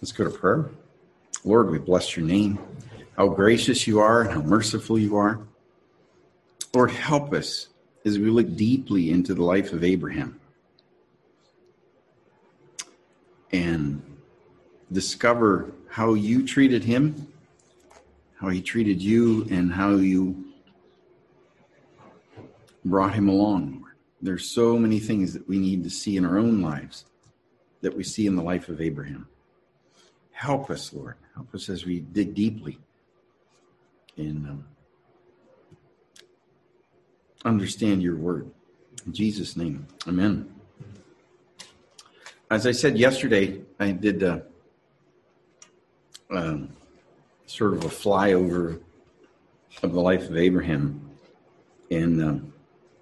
Let's go to prayer. Lord, we bless your name. How gracious you are and how merciful you are. Lord, help us as we look deeply into the life of Abraham and discover how you treated him, how he treated you, and how you brought him along, Lord. There's so many things that we need to see in our own lives that we see in the life of Abraham. Help us, Lord. Help us as we dig deeply and understand your word. In Jesus' name, amen. As I said yesterday, I did sort of a flyover of the life of Abraham. And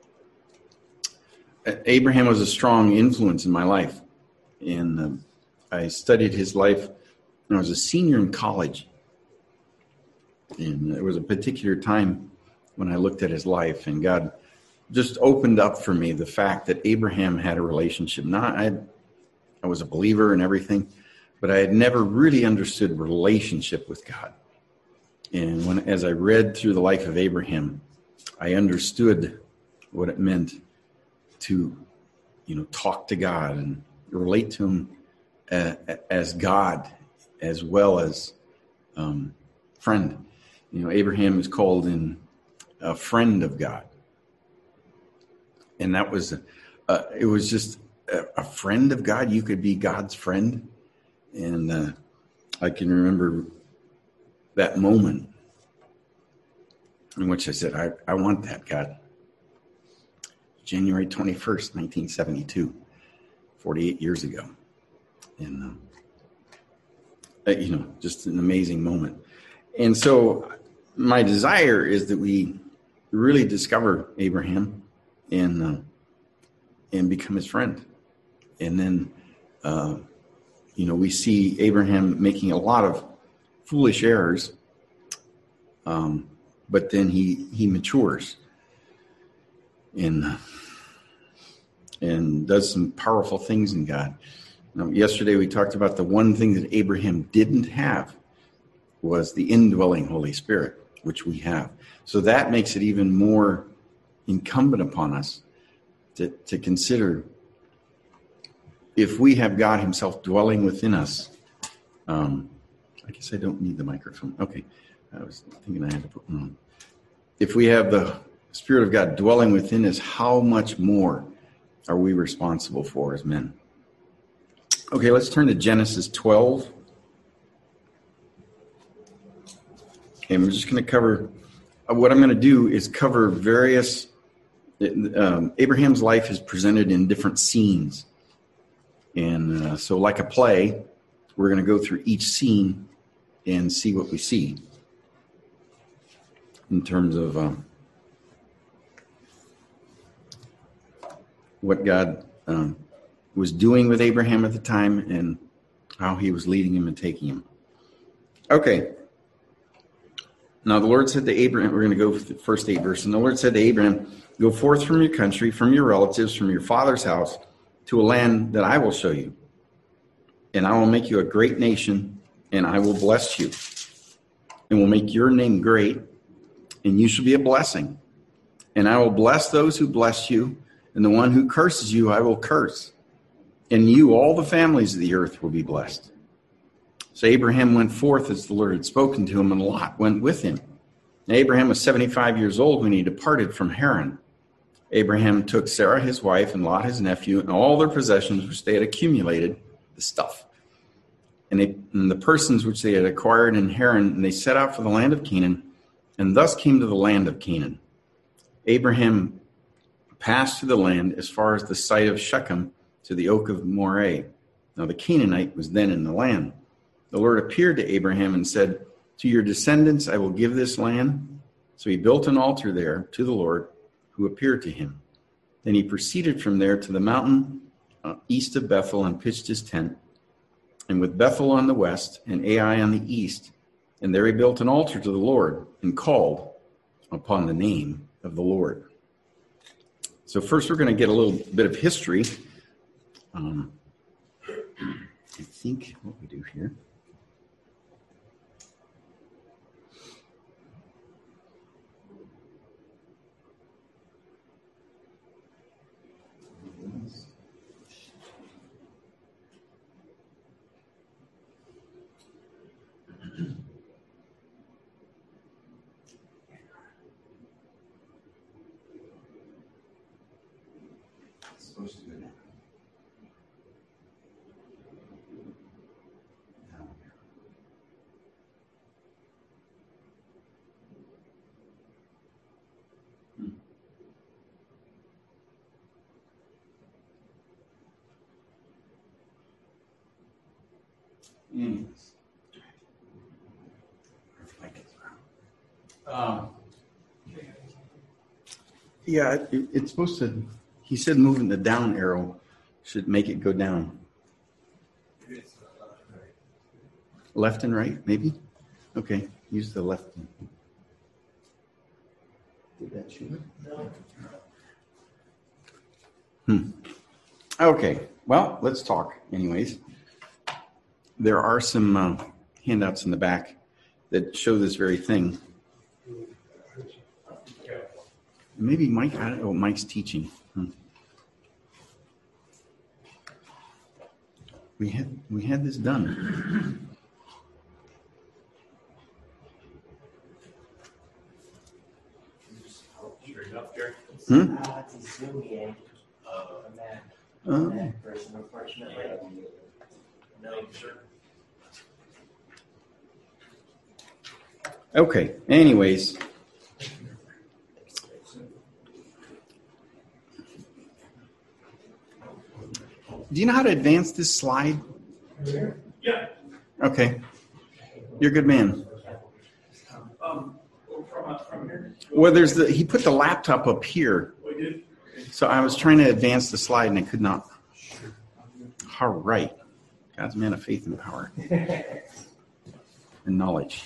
Abraham was a strong influence in my life. And I studied his life when I was a senior in college. And there was a particular time when I looked at his life, and God just opened up for me the fact that Abraham had a relationship. I was a believer and everything, but I had never really understood relationship with God. And as I read through the life of Abraham, I understood what it meant to, talk to God and relate to him as God as well as friend. Abraham is called in a friend of God. And that was, it was just a friend of God. You could be God's friend. And I can remember that moment in which I said, I want that, God. January 21st, 1972, 48 years ago. And, just an amazing moment. And so my desire is that we really discover Abraham and become his friend. And then, we see Abraham making a lot of foolish errors, but then he matures and does some powerful things in God. Yesterday we talked about the one thing that Abraham didn't have was the indwelling Holy Spirit, which we have. So that makes it even more incumbent upon us to consider if we have God himself dwelling within us. I guess I don't need the microphone. Okay. I was thinking I had to put one on. If we have the Spirit of God dwelling within us, how much more are we responsible for as men? Okay, let's turn to Genesis 12. And we're just going to cover, what I'm going to do is cover various, Abraham's life is presented in different scenes. And so like a play, we're going to go through each scene and see what we see in terms of what God was doing with Abraham at the time and how he was leading him and taking him. Okay. Now the Lord said to Abraham, we're going to go with the first 8 verses. And the Lord said to Abraham, go forth from your country, from your relatives, from your father's house, to a land that I will show you. And I will make you a great nation, and I will bless you, and will make your name great, and you shall be a blessing. And I will bless those who bless you, and the one who curses you I will curse. And you, all the families of the earth, will be blessed. So Abraham went forth as the Lord had spoken to him, and Lot went with him. And Abraham was 75 years old when he departed from Haran. Abraham took Sarah his wife and Lot his nephew and all their possessions which they had accumulated, the stuff, and the persons which they had acquired in Haran, and they set out for the land of Canaan, and thus came to the land of Canaan. Abraham passed through the land as far as the site of Shechem to the oak of Moreh. Now the Canaanite was then in the land. The Lord appeared to Abraham and said, to your descendants I will give this land. So he built an altar there to the Lord who appeared to him. Then he proceeded from there to the mountain east of Bethel and pitched his tent, and with Bethel on the west and Ai on the east. And there he built an altar to the Lord and called upon the name of the Lord. So first we're going to get a little bit of history. I think what we do here Anyways. Yeah, it's supposed to, he said moving the down arrow should make it go down. Left and right, maybe? Okay, use the left. Did that shoot it? No. Okay, well, let's talk anyways. There are some handouts in the back that show this very thing. Maybe Mike, I don't know, Mike's teaching. We had this done. Person, unfortunately. No, sure. Okay, anyways. Do you know how to advance this slide? Yeah. Okay. You're a good man. From here? Well, he put the laptop up here. We did? So I was trying to advance the slide and I could not. All right. God's man of faith and power and knowledge.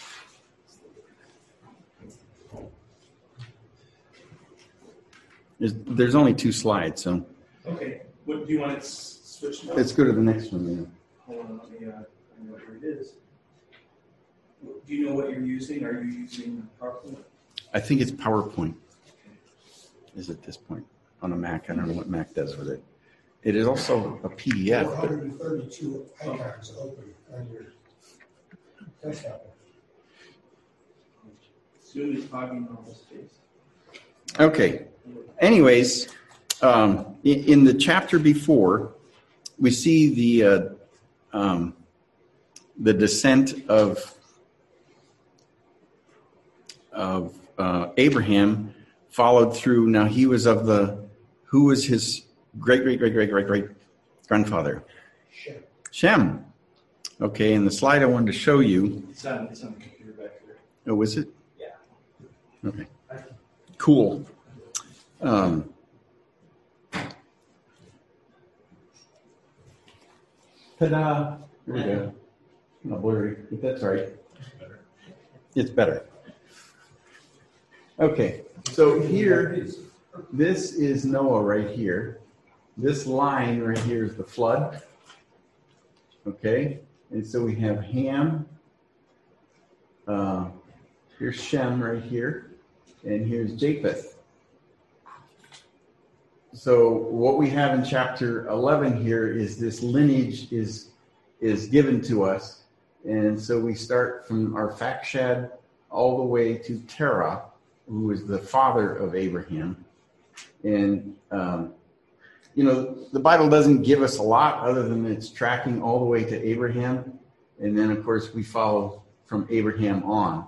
There's only 2 slides, so. Okay. What do you want it switched up? Let's go to the next one. Then. Hold on, let me I know where it is. Do you know what you're using? Are you using PowerPoint? I think it's PowerPoint. Is at this point on a Mac. I don't know what Mac does with it. It is also a PDF. 432 icons open on your desktop. Zoom is hogging all the space. Okay. Anyways, in the chapter before, we see the descent of Abraham followed through. Now he was who was his great grandfather? Shem. Okay, and the slide I wanted to show you. It's on the computer back there. Oh, was it? Yeah. Okay. Cool. Ta-da! There we go. Not blurry, but that's all right. It's better. Okay, so here, this is Noah right here. This line right here is the flood. Okay, and so we have Ham. Here's Shem right here, and here's Japheth. So what we have in chapter 11 here is this lineage is given to us. And so we start from Arphaxad all the way to Terah, who is the father of Abraham. And, the Bible doesn't give us a lot other than it's tracking all the way to Abraham. And then, of course, we follow from Abraham on.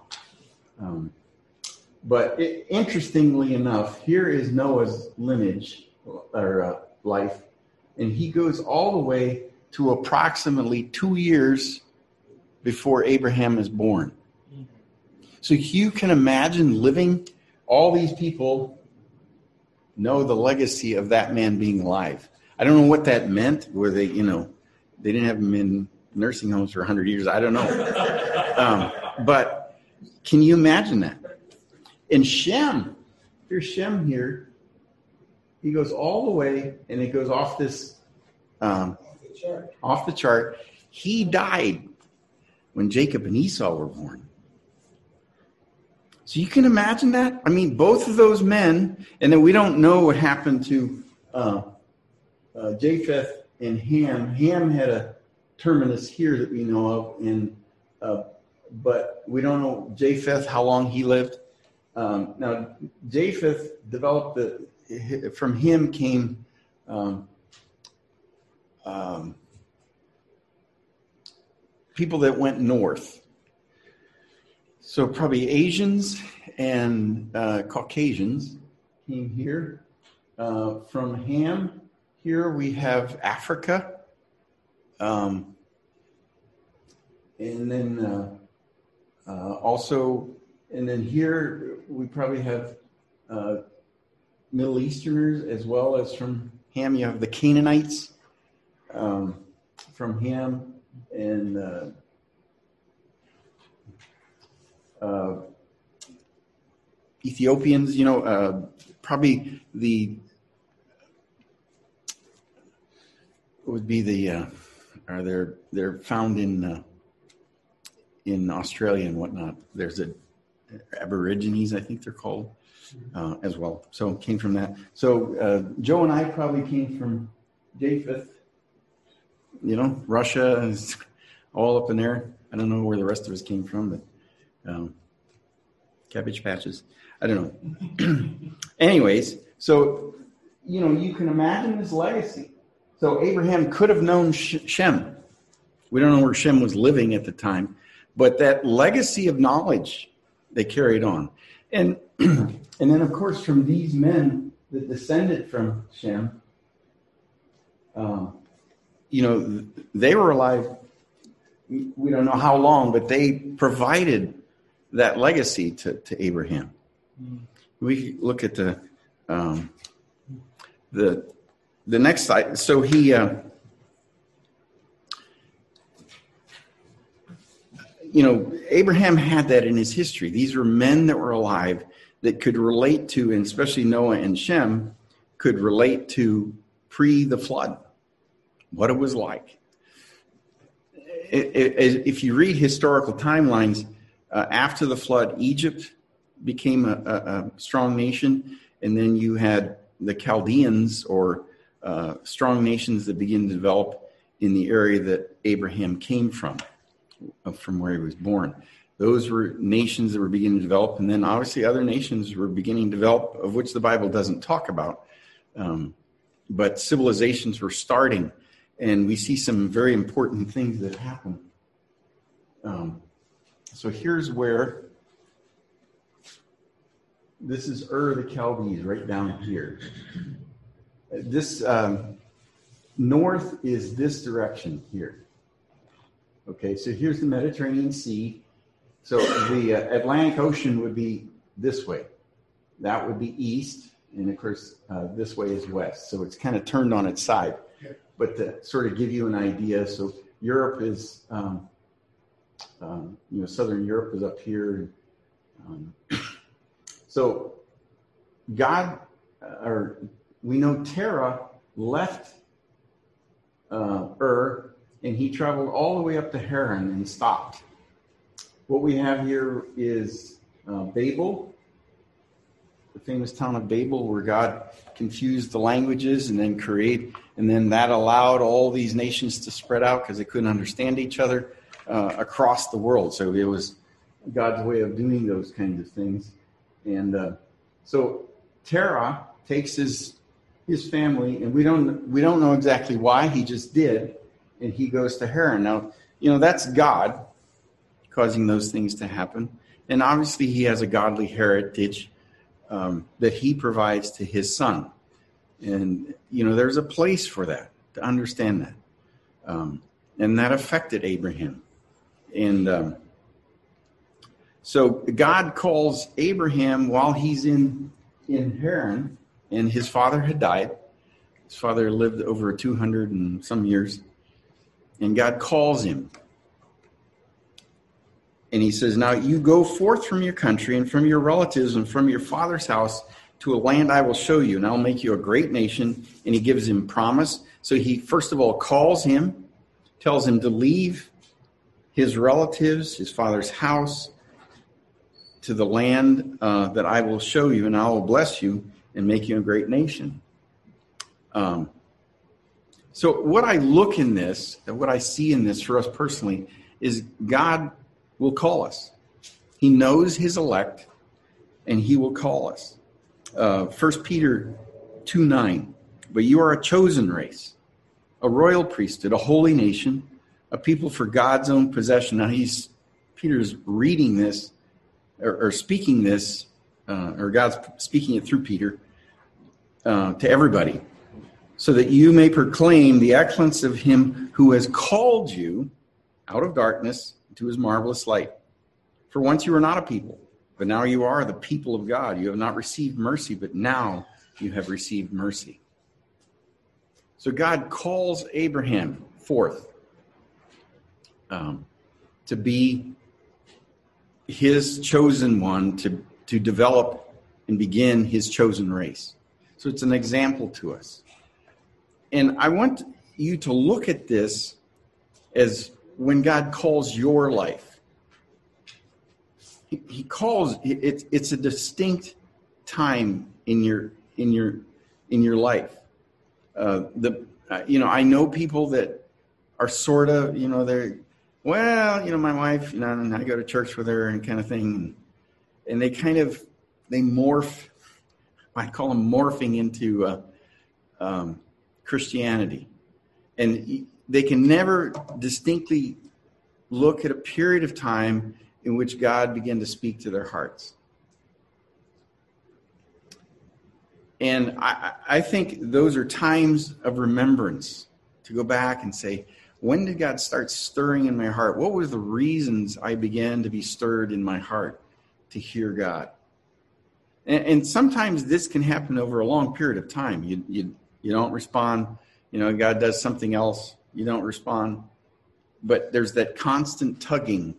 But interestingly enough, here is Noah's lineage or life, and he goes all the way to approximately 2 years before Abraham is born. So you can imagine living, all these people know the legacy of that man being alive. I don't know what that meant, where they didn't have him in nursing homes for 100 years. I don't know. But can you imagine that? And Shem, here's Shem here. He goes all the way, and it goes off this, off the chart. He died when Jacob and Esau were born. So you can imagine that? I mean, both of those men, and then we don't know what happened to Japheth and Ham. Ham had a terminus here that we know of, but we don't know Japheth, how long he lived. Now, Japheth developed from him came people that went north. So probably Asians and Caucasians came here. From Ham, here we have Africa. And then also, and then here we probably have Middle Easterners as well as from Ham. You have the Canaanites from Ham, and Ethiopians, probably would be they're found in Australia and whatnot. There's Aborigines, I think they're called, as well. So came from that. So Joe and I probably came from Japheth. Russia is all up in there. I don't know where the rest of us came from, but cabbage patches. I don't know. Anyways, so, you can imagine this legacy. So Abraham could have known Shem. We don't know where Shem was living at the time, but that legacy of knowledge they carried on. And then, of course, from these men that descended from Shem, they were alive. We don't know how long, but they provided that legacy to Abraham. We look at the next slide. So he, Abraham had that in his history. These were men that were alive that could relate to, and especially Noah and Shem, could relate to pre the flood, what it was like. If you read historical timelines, after the flood, Egypt became a strong nation, and then you had the Chaldeans, or strong nations that began to develop in the area that Abraham came from where he was born. Those were nations that were beginning to develop, and then obviously other nations were beginning to develop, of which the Bible doesn't talk about. But civilizations were starting, and we see some very important things that happen. So here's where, this is Ur the Chaldees, right down here. This north is this direction here. Okay, so here's the Mediterranean Sea. So the Atlantic Ocean would be this way. That would be east, and of course this way is west. So it's kind of turned on its side. But to sort of give you an idea, so Europe is, Southern Europe is up here. So God, we know Terah left Ur, and he traveled all the way up to Haran and stopped. What we have here is Babel, the famous town of Babel, where God confused the languages and then that allowed all these nations to spread out because they couldn't understand each other across the world. So it was God's way of doing those kinds of things. And so Terah takes his family, and we don't know exactly why, he just did, and he goes to Haran. Now, that's God causing those things to happen. And obviously he has a godly heritage that he provides to his son. And, there's a place for that, to understand that. And that affected Abraham. And so God calls Abraham while he's in Haran, and his father had died. His father lived over 200 and some years. And God calls him. And he says, now you go forth from your country and from your relatives and from your father's house to a land I will show you, and I'll make you a great nation. And he gives him promise. So he, first of all, calls him, tells him to leave his relatives, his father's house, to the land that I will show you, and I will bless you and make you a great nation. So what I look in this, and what I see in this for us personally, is God will call us. He knows his elect, and he will call us. 1 Peter 2:9, but you are a chosen race, a royal priesthood, a holy nation, a people for God's own possession. Now Peter's reading this, or speaking this, or God's speaking it through Peter to everybody, so that you may proclaim the excellence of him who has called you out of darkness to his marvelous light. For once you were not a people, but now you are the people of God. You have not received mercy, but now you have received mercy. So God calls Abraham forth to be his chosen one, to develop and begin his chosen race. So it's an example to us. And I want you to look at this as when God calls your life. He calls it's a distinct time in your life. I know people that are sort of, they're, my wife, and I go to church with her and kind of thing, and they morph. I call them morphing into Christianity, and they can never distinctly look at a period of time in which God began to speak to their hearts. And I think those are times of remembrance to go back and say, when did God start stirring in my heart? What were the reasons I began to be stirred in my heart to hear God? And sometimes this can happen over a long period of time. You don't respond. God does something else. You don't respond. But there's that constant tugging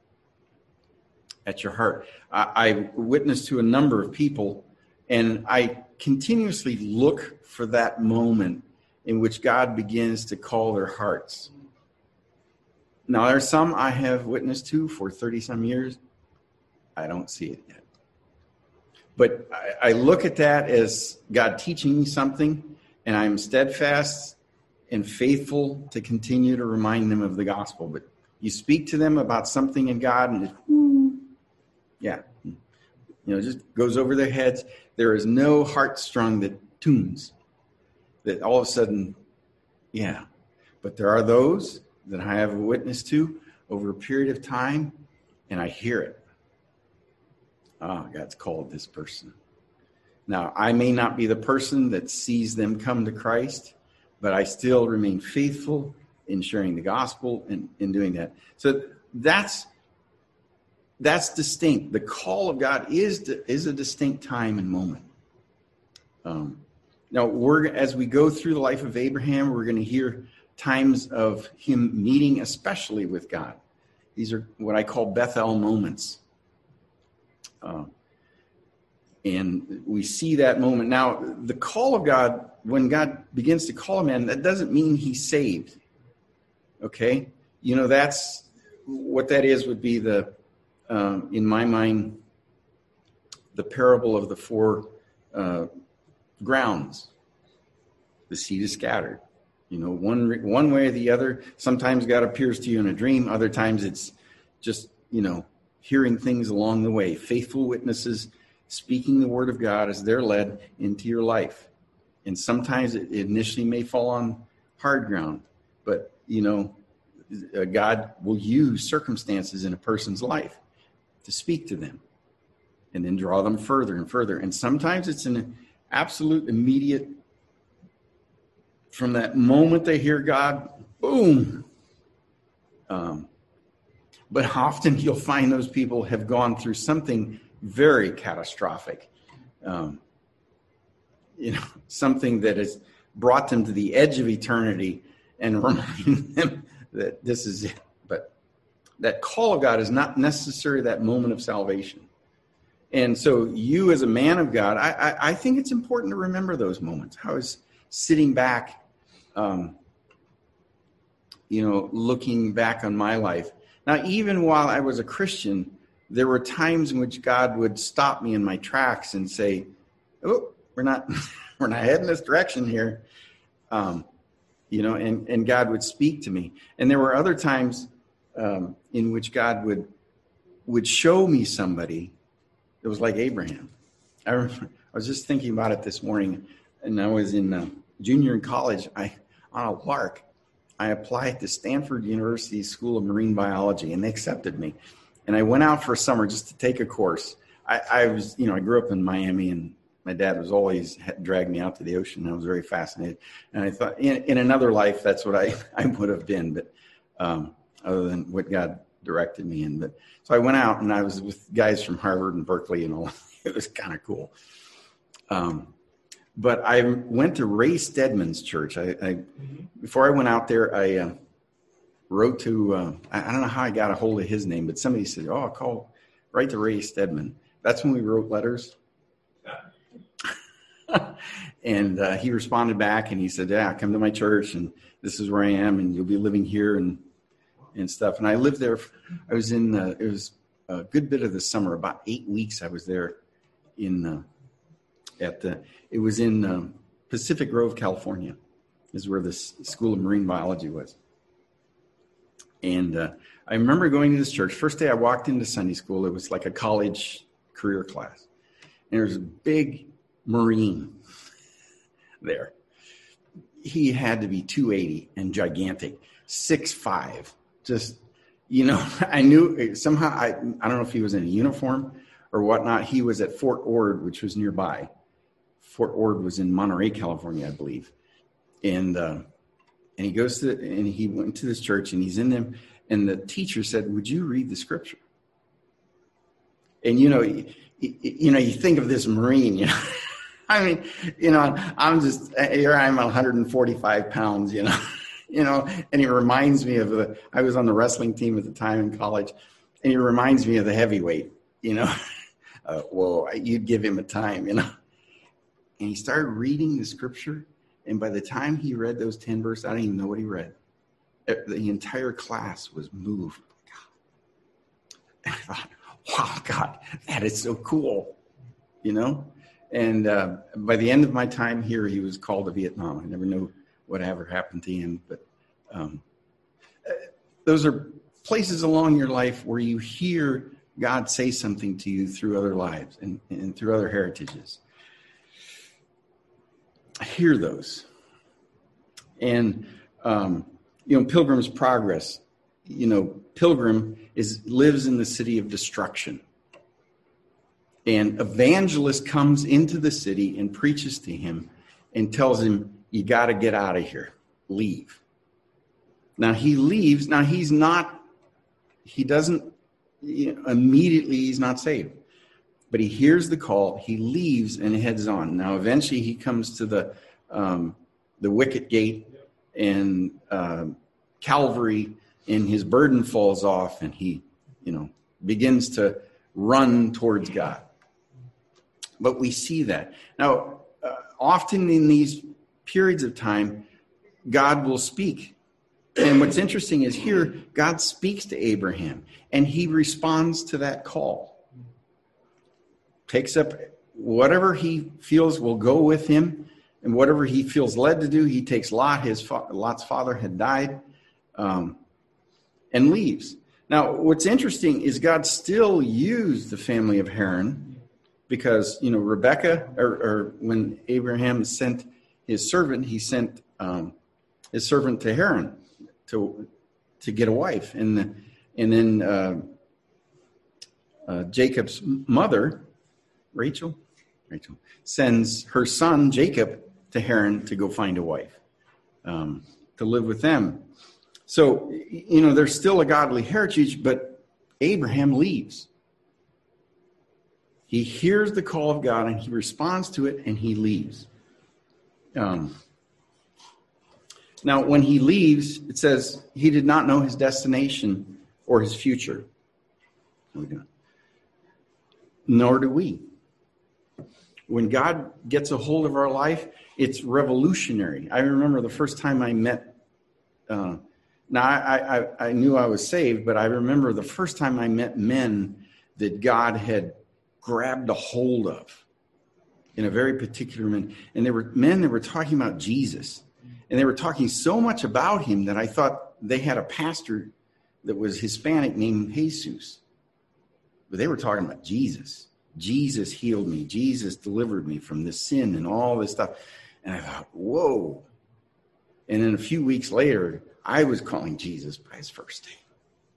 at your heart. I witnessed to a number of people, and I continuously look for that moment in which God begins to call their hearts. Now, there are some I have witnessed to for 30-some years. I don't see it yet. But I look at that as God teaching me something, and I'm steadfast and faithful to continue to remind them of the gospel. But you speak to them about something in God, and it just goes over their heads. There is no heartstrung that tunes, that all of a sudden, But there are those that I have witnessed to over a period of time, and I hear it. God's called this person. Now, I may not be the person that sees them come to Christ, but I still remain faithful in sharing the gospel and in doing that. So that's distinct. The call of God is a distinct time and moment. Now, as we go through the life of Abraham, we're going to hear times of him meeting especially with God. These are what I call Bethel moments. And we see that moment. Now, the call of God, when God begins to call a man, that doesn't mean he's saved. Okay? That's what that is would be in my mind, the parable of the four grounds. The seed is scattered. One way or the other. Sometimes God appears to you in a dream. Other times it's just, hearing things along the way. Faithful witnesses speaking the word of God as they're led into your life. And sometimes it initially may fall on hard ground. But, God will use circumstances in a person's life to speak to them and then draw them further and further. And sometimes it's an absolute immediate, from that moment they hear God, boom. But often you'll find those people have gone through something very catastrophic. Something that has brought them to the edge of eternity and reminding them that this is it. But that call of God is not necessarily that moment of salvation. And so you as a man of God, I think it's important to remember those moments. I was sitting back, looking back on my life. Now, even while I was a Christian, there were times in which God would stop me in my tracks and say, "Oh, we're not heading this direction here," and God would speak to me. And there were other times in which God would show me somebody that was like Abraham. I was just thinking about it this morning, and I was in junior in college. On a lark, I applied to Stanford University School of Marine Biology, and they accepted me. And I went out for a summer just to take a course. I grew up in Miami, and my dad was always dragged me out to the ocean. I was very fascinated. And I thought in another life, that's what I would have been. But other than what God directed me in. But so I went out and I was with guys from Harvard and Berkeley and all. It was kind of cool. But I went to Ray Stedman's church. Before I went out there, I wrote to, I don't know how I got a hold of his name, but somebody said, write to Ray Stedman. That's when we wrote letters. And he responded back and he said, come to my church and this is where I am and you'll be living here and stuff. And I lived there. I was it was a good bit of the summer, about 8 weeks I was there it was in Pacific Grove, California, is where the School of Marine Biology was. And I remember going to this church. First day I walked into Sunday school, it was like a college career class. And there was a big Marine there. He had to be 280 and gigantic, 6'5". Just, I knew somehow, I don't know if he was in a uniform or whatnot. He was at Fort Ord, which was nearby. Fort Ord was in Monterey, California, I believe. And he goes and he went to this church and he's in them. And the teacher said, would you read the scripture? And, you think of this Marine, I mean, I'm just, here I am 145 pounds, and he reminds me of I was on the wrestling team at the time in college, and he reminds me of the heavyweight, you'd give him a time, And he started reading the scripture, and by the time he read those 10 verses, I don't even know what he read. The entire class was moved. And I thought, wow, God, that is so cool, And by the end of my time here, he was called to Vietnam. I never know whatever happened to him, but those are places along your life where you hear God say something to you through other lives and through other heritages. Hear those. And, Pilgrim's Progress, Pilgrim lives in the city of destruction. And evangelist comes into the city and preaches to him and tells him, you got to get out of here. Leave. Now he leaves. Now he's not saved. But he hears the call. He leaves and heads on. Now eventually he comes to the wicket gate and Calvary, and his burden falls off and he, begins to run towards God. But we see that. Now, often in these periods of time, God will speak. And what's interesting is here, God speaks to Abraham, and he responds to that call. Takes up whatever he feels will go with him, and whatever he feels led to do, he takes Lot, Lot's father had died, and leaves. Now, what's interesting is God still used the family of Haran, because, Rebekah, or when Abraham sent his servant, he sent his servant to Haran to get a wife. And then Jacob's mother, Rachel, sends her son, Jacob, to Haran to go find a wife, to live with them. So, there's still a godly heritage, but Abraham leaves. He hears the call of God and he responds to it and he leaves. Now, when he leaves, it says he did not know his destination or his future. Nor do we. When God gets a hold of our life, it's revolutionary. I remember the first time I met, I knew I was saved, but I remember the first time I met men that God had grabbed a hold of in a very particular man. And there were men that were talking about Jesus. And they were talking so much about him that I thought they had a pastor that was Hispanic named Jesus. But they were talking about Jesus. Jesus healed me. Jesus delivered me from this sin and all this stuff. And I thought, whoa. And then a few weeks later, I was calling Jesus by his first name.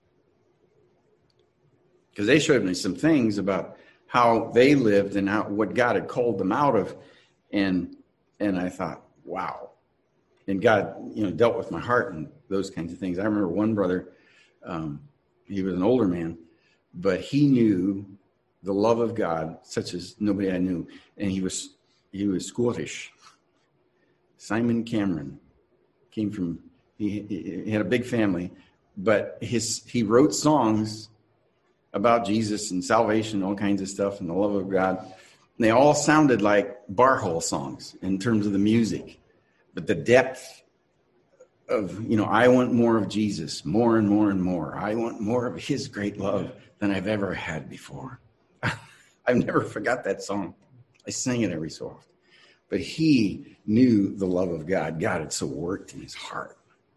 Because they showed me some things about how they lived and what God had called them out of. And I thought, wow. And God, dealt with my heart and those kinds of things. I remember one brother He was an older man, but he knew the love of God, such as nobody I knew. And he was Scottish. Simon Cameron came from, he had a big family, but he wrote songs about Jesus and salvation, all kinds of stuff, and the love of God. And they all sounded like bar hole songs in terms of the music. But the depth of, I want more of Jesus, more and more and more. I want more of his great love than I've ever had before. I've never forgot that song. I sing it every so often. But he knew the love of God. God had so worked in his heart.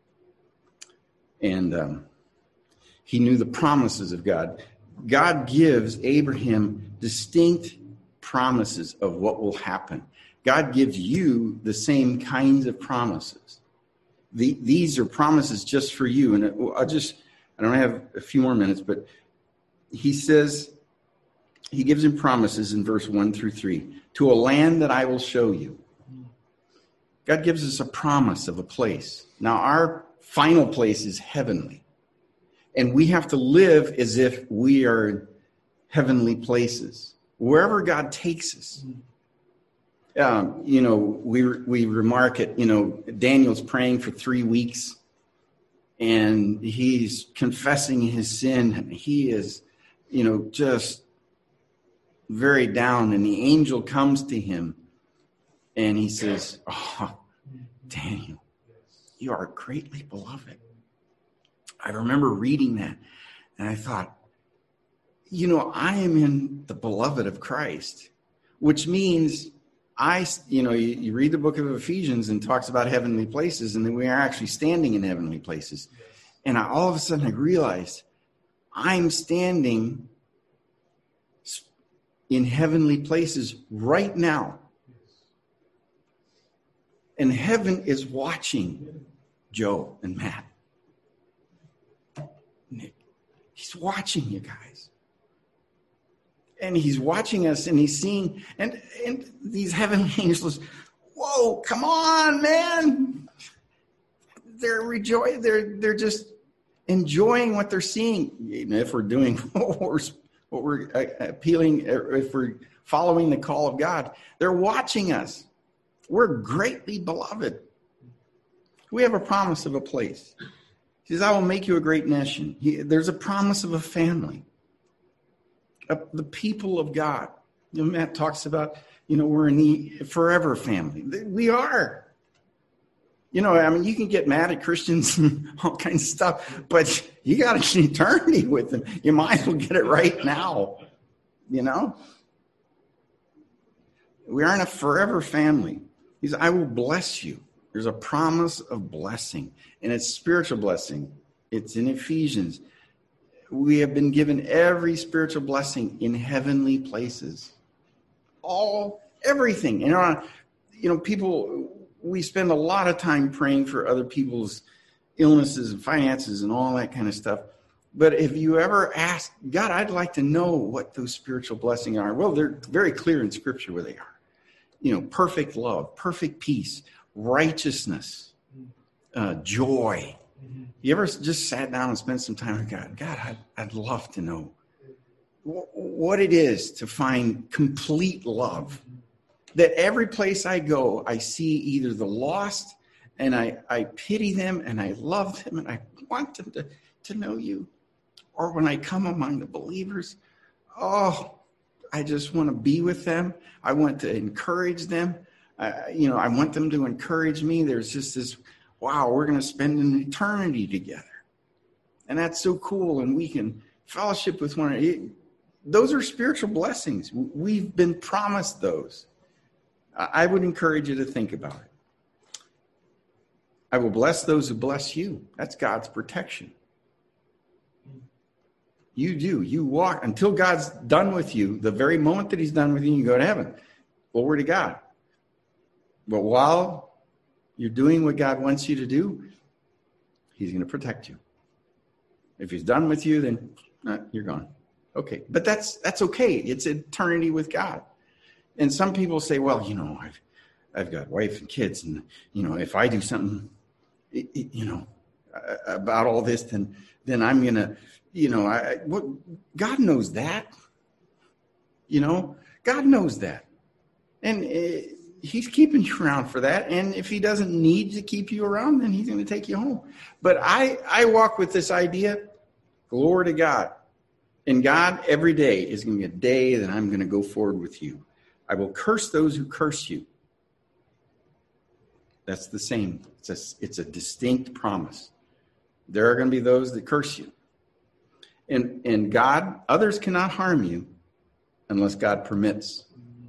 And he knew the promises of God. God gives Abraham distinct promises of what will happen. God gives you the same kinds of promises. These are promises just for you. And I don't have a few more minutes, but he says, he gives him promises in verse 1-3, to a land that I will show you. God gives us a promise of a place. Now, our final place is heavenly. And we have to live as if we are in heavenly places, wherever God takes us. We remark it, Daniel's praying for 3 weeks, and he's confessing his sin, and he is, just very down, and the angel comes to him, and he says, "Oh, Daniel, you are greatly beloved." I remember reading that, and I thought, I am in the beloved of Christ, which means you read the book of Ephesians and talks about heavenly places, and then we are actually standing in heavenly places. And all of a sudden I realized I'm standing in heavenly places right now. And heaven is watching Joe and Matt. Nick, he's watching you guys. And he's watching us, and he's seeing, and these heavenly angels, whoa, come on, man. They're just enjoying what they're seeing. If we're doing what we're appealing, if we're following the call of God, they're watching us. We're greatly beloved. We have a promise of a place. He says, I will make you a great nation. There's a promise of a family. The people of God. Matt talks about, we're in the forever family. We are. You can get mad at Christians and all kinds of stuff, but you got an eternity with them. You might as well get it right now. We are in a forever family. He says, I will bless you. There's a promise of blessing, and it's spiritual blessing. It's in Ephesians. We have been given every spiritual blessing in heavenly places. Everything. People, we spend a lot of time praying for other people's illnesses and finances and all that kind of stuff. But if you ever ask, God, I'd like to know what those spiritual blessings are. Well, they're very clear in Scripture where they are. Perfect love, perfect peace, righteousness, joy. You ever just sat down and spent some time with God? God, I'd love to know what it is to find complete love. That every place I go, I see either the lost, and I pity them, and I love them, and I want them to know you. Or when I come among the believers, I just want to be with them. I want to encourage them. I want them to encourage me. There's just this, wow, we're going to spend an eternity together. And that's so cool. And we can fellowship with one another. Those are spiritual blessings. We've been promised those. I would encourage you to think about it. I will bless those who bless you. That's God's protection. You do. You walk until God's done with you. The very moment that he's done with you, you go to heaven. Glory to God. But while you're doing what God wants you to do, he's going to protect you. If he's done with you, then you're gone. Okay. But that's okay. It's eternity with God. And some people say, well, I've got wife and kids, and, if I do something, about all this, then then I'm going to, God knows that. God knows that. And he's keeping you around for that. And if he doesn't need to keep you around, then he's going to take you home. But I walk with this idea, glory to God. And God, every day is going to be a day that I'm going to go forward with you. I will curse those who curse you. That's the same. It's a distinct promise. There are going to be those that curse you. And God, others cannot harm you unless God permits.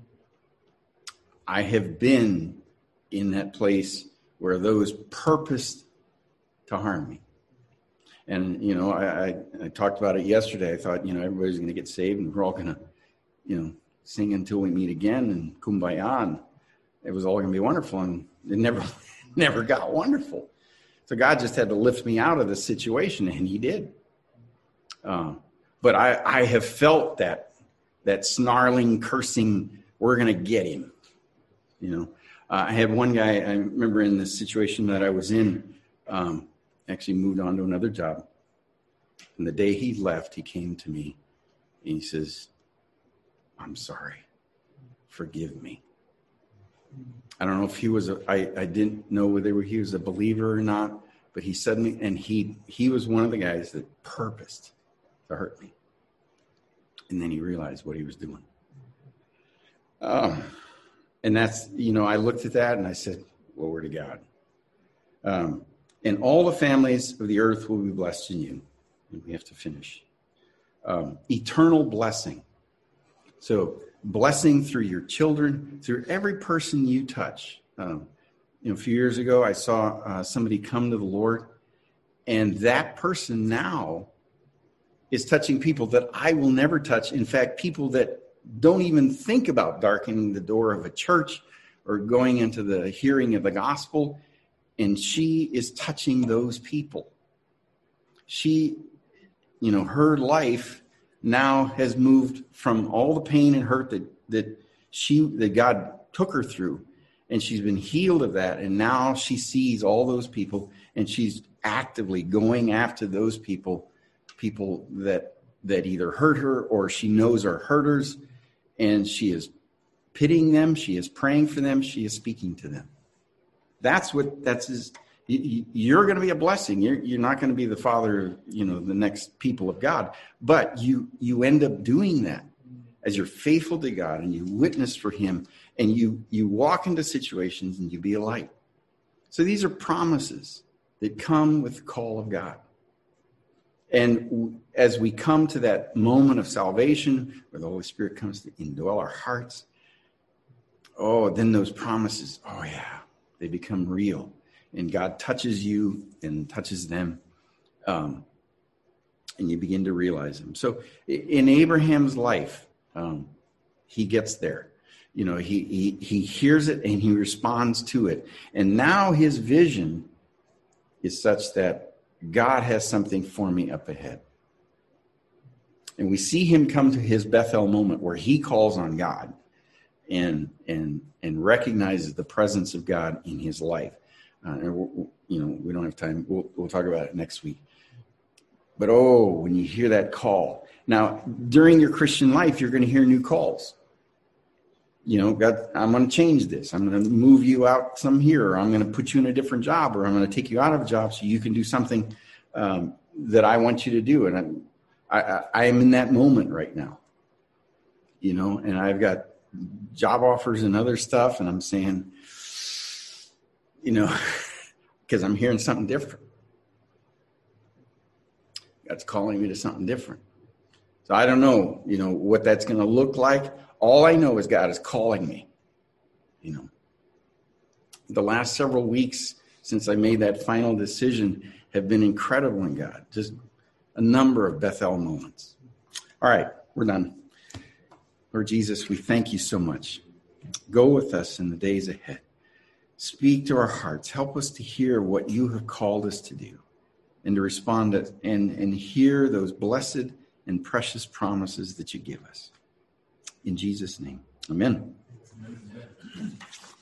I have been in that place where those purposed to harm me. And, I talked about it yesterday. I thought, everybody's going to get saved and we're all going to, sing until we meet again and kumbaya. And it was all going to be wonderful. And it never got wonderful. So God just had to lift me out of the situation, and he did. But I have felt that snarling, cursing, we're going to get him. I had one guy, I remember in the situation that I was in, actually moved on to another job. And the day he left, he came to me and he says, I'm sorry. Forgive me. I don't know if he was, I didn't know whether he was a believer or not, but he suddenly, and he was one of the guys that purposed to hurt me. And then he realized what he was doing. And that's, I looked at that and I said, glory to God. And all the families of the earth will be blessed in you. And we have to finish. Eternal blessing. So blessing through your children, through every person you touch. A few years ago, I saw somebody come to the Lord, and that person now is touching people that I will never touch. In fact, people that don't even think about darkening the door of a church or going into the hearing of the gospel, and she is touching those people. She, her life now has moved from all the pain and hurt that God took her through, and she's been healed of that. And now she sees all those people, and she's actively going after those people that either hurt her or she knows are hurters, and she is pitying them. She is praying for them. She is speaking to them. You're going to be a blessing. You're not going to be the father, the next people of God, but you end up doing that as you're faithful to God and you witness for him, and you walk into situations and you be a light. So these are promises that come with the call of God. And as we come to that moment of salvation where the Holy Spirit comes to indwell our hearts, then those promises, they become real. And God touches you and touches them, and you begin to realize them. So in Abraham's life, he gets there. He hears it and he responds to it. And now his vision is such that God has something for me up ahead. And we see him come to his Bethel moment where he calls on God and recognizes the presence of God in his life. We don't have time. We'll talk about it next week. But when you hear that call. Now, during your Christian life, you're going to hear new calls. God, I'm going to change this. I'm going to move you out some here, or I'm going to put you in a different job, or I'm going to take you out of a job so you can do something that I want you to do. And I am in that moment right now, and I've got job offers and other stuff, and I'm saying, because I'm hearing something different. God's calling me to something different. So I don't know, what that's going to look like. All I know is God is calling me. The last several weeks since I made that final decision have been incredible in God. Just a number of Bethel moments. All right, we're done. Lord Jesus, we thank you so much. Go with us in the days ahead. Speak to our hearts. Help us to hear what you have called us to do and to respond and hear those blessed and precious promises that you give us. In Jesus' name, amen.